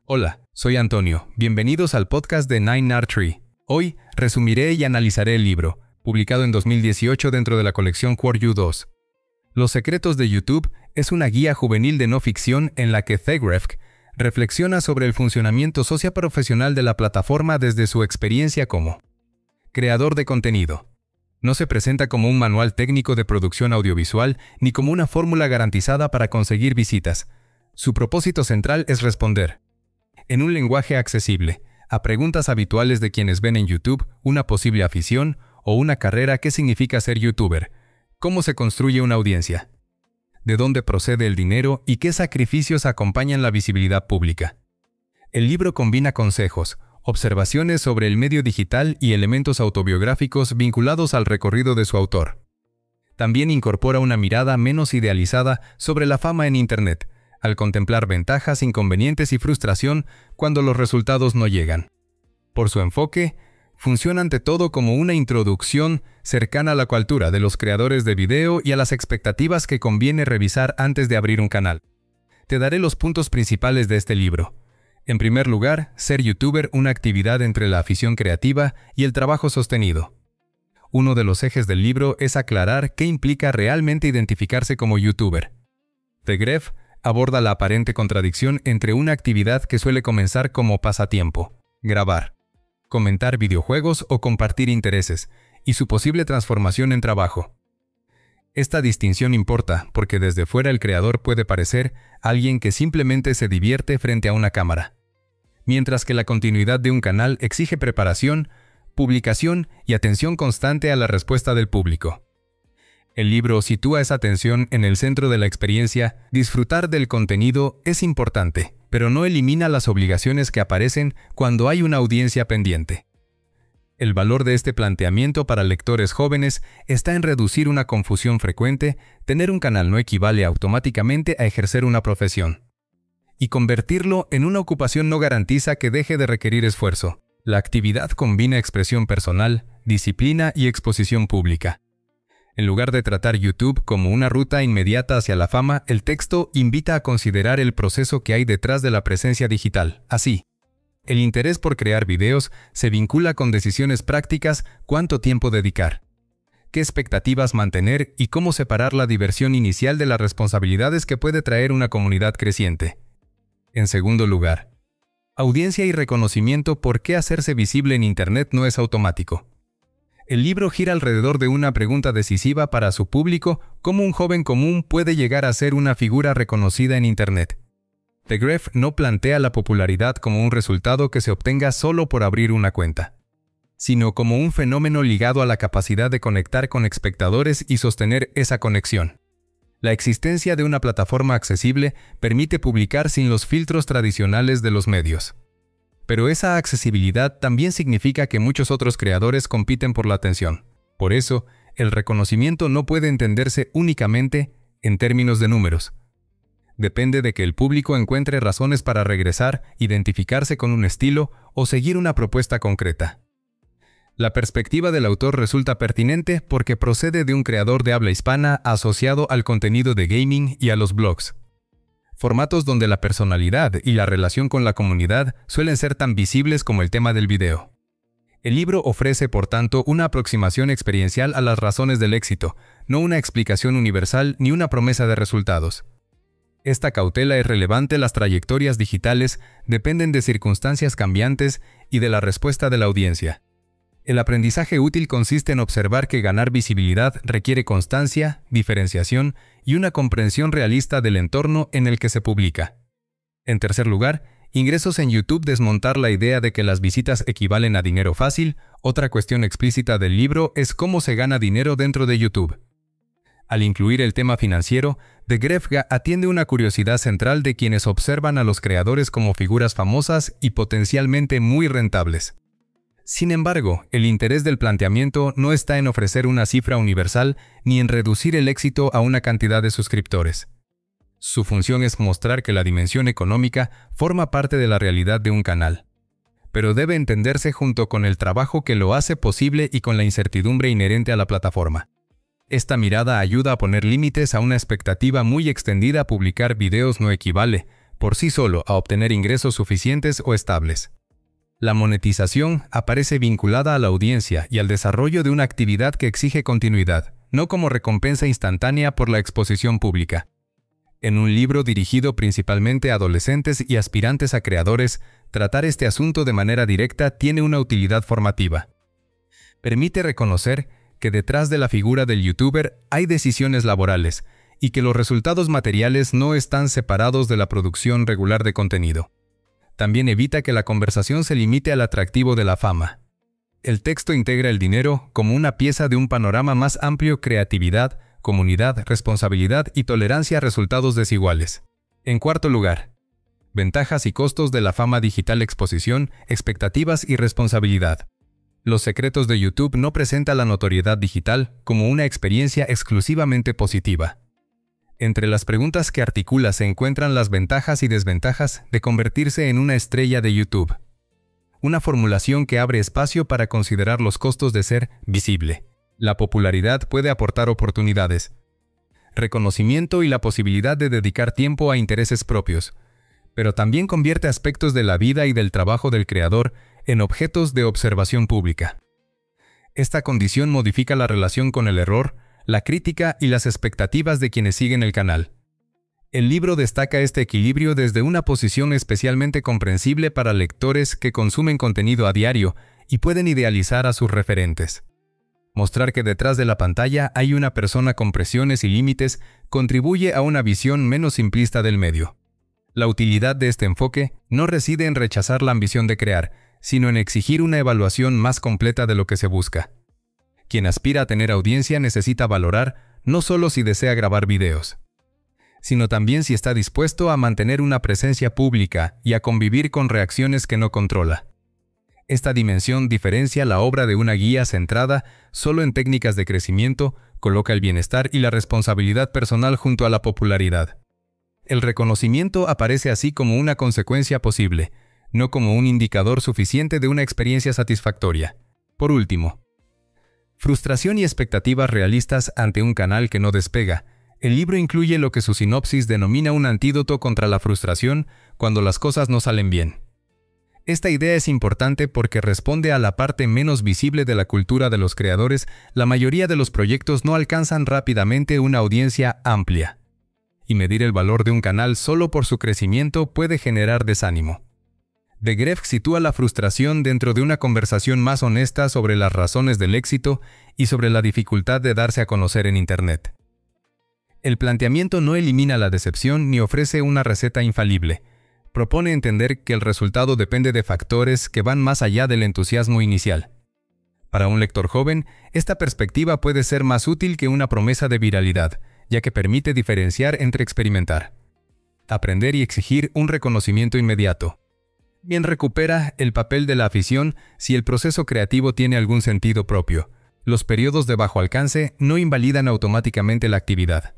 Hola, soy Antonio. Bienvenidos al podcast de 9R3. Hoy resumiré y analizaré el libro, publicado en 2018 dentro de la colección For You 2. Los secretos de YouTube es una guía juvenil de no ficción en la que Thegrefk reflexiona sobre el funcionamiento socioprofesional de la plataforma desde su experiencia como creador de contenido. No se presenta como un manual técnico de producción audiovisual ni como una fórmula garantizada para conseguir visitas. Su propósito central es responder, en un lenguaje accesible, a preguntas habituales de quienes ven en YouTube una posible afición o una carrera. ¿Qué significa ser YouTuber? ¿Cómo se construye una audiencia? ¿De dónde procede el dinero y qué sacrificios acompañan la visibilidad pública? El libro combina consejos, observaciones sobre el medio digital y elementos autobiográficos vinculados al recorrido de su autor. También incorpora una mirada menos idealizada sobre la fama en Internet, al contemplar ventajas, inconvenientes y frustración cuando los resultados no llegan. Por su enfoque, funciona ante todo como una introducción cercana a la cultura de los creadores de video y a las expectativas que conviene revisar antes de abrir un canal. Te daré los puntos principales de este libro. En primer lugar, ser YouTuber, una actividad entre la afición creativa y el trabajo sostenido. Uno de los ejes del libro es aclarar qué implica realmente identificarse como YouTuber. Thegrefk aborda la aparente contradicción entre una actividad que suele comenzar como pasatiempo, grabar, comentar videojuegos o compartir intereses, y su posible transformación en trabajo. Esta distinción importa porque desde fuera el creador puede parecer alguien que simplemente se divierte frente a una cámara, mientras que la continuidad de un canal exige preparación, publicación y atención constante a la respuesta del público. El libro sitúa esa atención en el centro de la experiencia. Disfrutar del contenido es importante, pero no elimina las obligaciones que aparecen cuando hay una audiencia pendiente. El valor de este planteamiento para lectores jóvenes está en reducir una confusión frecuente. Tener un canal no equivale automáticamente a ejercer una profesión. Y convertirlo en una ocupación no garantiza que deje de requerir esfuerzo. La actividad combina expresión personal, disciplina y exposición pública. En lugar de tratar YouTube como una ruta inmediata hacia la fama, el texto invita a considerar el proceso que hay detrás de la presencia digital. Así, el interés por crear videos se vincula con decisiones prácticas: cuánto tiempo dedicar, qué expectativas mantener y cómo separar la diversión inicial de las responsabilidades que puede traer una comunidad creciente. En segundo lugar, audiencia y reconocimiento. ¿Por qué hacerse visible en Internet no es automático? El libro gira alrededor de una pregunta decisiva para su público: ¿cómo un joven común puede llegar a ser una figura reconocida en Internet? Thegrefk no plantea la popularidad como un resultado que se obtenga solo por abrir una cuenta, sino como un fenómeno ligado a la capacidad de conectar con espectadores y sostener esa conexión. La existencia de una plataforma accesible permite publicar sin los filtros tradicionales de los medios. Pero esa accesibilidad también significa que muchos otros creadores compiten por la atención. Por eso, el reconocimiento no puede entenderse únicamente en términos de números. Depende de que el público encuentre razones para regresar, identificarse con un estilo o seguir una propuesta concreta. La perspectiva del autor resulta pertinente porque procede de un creador de habla hispana asociado al contenido de gaming y a los blogs, formatos donde la personalidad y la relación con la comunidad suelen ser tan visibles como el tema del video. El libro ofrece, por tanto, una aproximación experiencial a las razones del éxito, no una explicación universal ni una promesa de resultados. Esta cautela es relevante. Las trayectorias digitales dependen de circunstancias cambiantes y de la respuesta de la audiencia. El aprendizaje útil consiste en observar que ganar visibilidad requiere constancia, diferenciación y una comprensión realista del entorno en el que se publica. En tercer lugar, ingresos en YouTube. Desmontar la idea de que las visitas equivalen a dinero fácil. Otra cuestión explícita del libro es cómo se gana dinero dentro de YouTube. Al incluir el tema financiero, Thegrefk atiende una curiosidad central de quienes observan a los creadores como figuras famosas y potencialmente muy rentables. Sin embargo, el interés del planteamiento no está en ofrecer una cifra universal ni en reducir el éxito a una cantidad de suscriptores. Su función es mostrar que la dimensión económica forma parte de la realidad de un canal, pero debe entenderse junto con el trabajo que lo hace posible y con la incertidumbre inherente a la plataforma. Esta mirada ayuda a poner límites a una expectativa muy extendida. Publicar videos no equivale, por sí solo, a obtener ingresos suficientes o estables. La monetización aparece vinculada a la audiencia y al desarrollo de una actividad que exige continuidad, no como recompensa instantánea por la exposición pública. En un libro dirigido principalmente a adolescentes y aspirantes a creadores, tratar este asunto de manera directa tiene una utilidad formativa. Permite reconocer que detrás de la figura del youtuber hay decisiones laborales y que los resultados materiales no están separados de la producción regular de contenido. También evita que la conversación se limite al atractivo de la fama. El texto integra el dinero como una pieza de un panorama más amplio: creatividad, comunidad, responsabilidad y tolerancia a resultados desiguales. En cuarto lugar, ventajas y costos de la fama digital: exposición, expectativas y responsabilidad. Los secretos de YouTube no presenta la notoriedad digital como una experiencia exclusivamente positiva. Entre las preguntas que articula se encuentran las ventajas y desventajas de convertirse en una estrella de YouTube. Una formulación que abre espacio para considerar los costos de ser visible. La popularidad puede aportar oportunidades, reconocimiento y la posibilidad de dedicar tiempo a intereses propios, pero también convierte aspectos de la vida y del trabajo del creador en objetos de observación pública. Esta condición modifica la relación con el error, la crítica y las expectativas de quienes siguen el canal. El libro destaca este equilibrio desde una posición especialmente comprensible para lectores que consumen contenido a diario y pueden idealizar a sus referentes. Mostrar que detrás de la pantalla hay una persona con presiones y límites contribuye a una visión menos simplista del medio. La utilidad de este enfoque no reside en rechazar la ambición de crear, sino en exigir una evaluación más completa de lo que se busca. Quien aspira a tener audiencia necesita valorar no solo si desea grabar videos, sino también si está dispuesto a mantener una presencia pública y a convivir con reacciones que no controla. Esta dimensión diferencia la obra de una guía centrada solo en técnicas de crecimiento, coloca el bienestar y la responsabilidad personal junto a la popularidad. El reconocimiento aparece así como una consecuencia posible, no como un indicador suficiente de una experiencia satisfactoria. Por último, frustración y expectativas realistas ante un canal que no despega. El libro incluye lo que su sinopsis denomina un antídoto contra la frustración cuando las cosas no salen bien. Esta idea es importante porque responde a la parte menos visible de la cultura de los creadores. La mayoría de los proyectos no alcanzan rápidamente una audiencia amplia, y medir el valor de un canal solo por su crecimiento puede generar desánimo. De Graaf sitúa la frustración dentro de una conversación más honesta sobre las razones del éxito y sobre la dificultad de darse a conocer en Internet. El planteamiento no elimina la decepción ni ofrece una receta infalible. Propone entender que el resultado depende de factores que van más allá del entusiasmo inicial. Para un lector joven, esta perspectiva puede ser más útil que una promesa de viralidad, ya que permite diferenciar entre experimentar, aprender y exigir un reconocimiento inmediato. Bien recupera el papel de la afición si el proceso creativo tiene algún sentido propio. Los periodos de bajo alcance no invalidan automáticamente la actividad.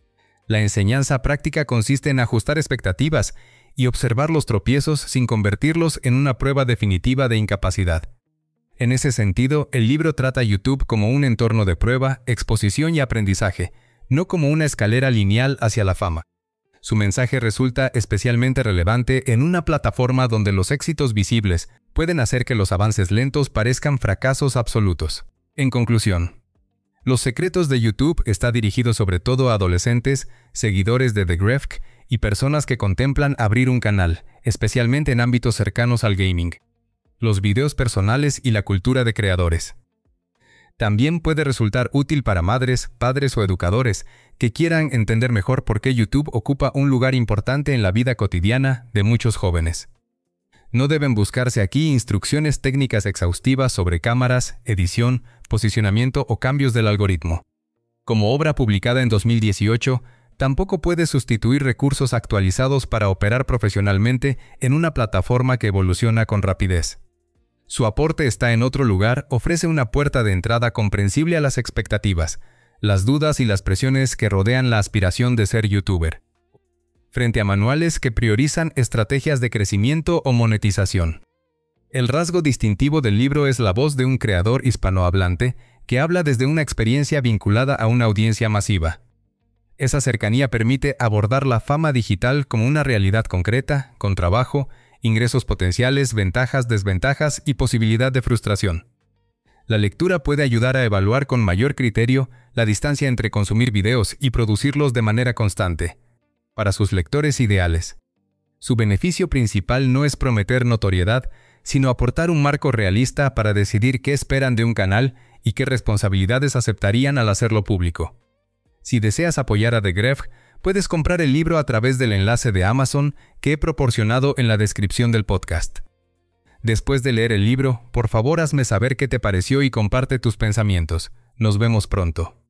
La enseñanza práctica consiste en ajustar expectativas y observar los tropiezos sin convertirlos en una prueba definitiva de incapacidad. En ese sentido, el libro trata a YouTube como un entorno de prueba, exposición y aprendizaje, no como una escalera lineal hacia la fama. Su mensaje resulta especialmente relevante en una plataforma donde los éxitos visibles pueden hacer que los avances lentos parezcan fracasos absolutos. En conclusión, Los secretos de YouTube está dirigido sobre todo a adolescentes, seguidores de The Graaf y personas que contemplan abrir un canal, especialmente en ámbitos cercanos al gaming, los videos personales y la cultura de creadores. También puede resultar útil para madres, padres o educadores que quieran entender mejor por qué YouTube ocupa un lugar importante en la vida cotidiana de muchos jóvenes. No deben buscarse aquí instrucciones técnicas exhaustivas sobre cámaras, edición, posicionamiento o cambios del algoritmo. Como obra publicada en 2018, tampoco puede sustituir recursos actualizados para operar profesionalmente en una plataforma que evoluciona con rapidez. Su aporte está en otro lugar, ofrece una puerta de entrada comprensible a las expectativas, las dudas y las presiones que rodean la aspiración de ser youtuber, frente a manuales que priorizan estrategias de crecimiento o monetización. El rasgo distintivo del libro es la voz de un creador hispanohablante que habla desde una experiencia vinculada a una audiencia masiva. Esa cercanía permite abordar la fama digital como una realidad concreta, con trabajo, ingresos potenciales, ventajas, desventajas y posibilidad de frustración. La lectura puede ayudar a evaluar con mayor criterio la distancia entre consumir videos y producirlos de manera constante, para sus lectores ideales. Su beneficio principal no es prometer notoriedad, sino aportar un marco realista para decidir qué esperan de un canal y qué responsabilidades aceptarían al hacerlo público. Si deseas apoyar a The Grefg, puedes comprar el libro a través del enlace de Amazon que he proporcionado en la descripción del podcast. Después de leer el libro, por favor hazme saber qué te pareció y comparte tus pensamientos. Nos vemos pronto.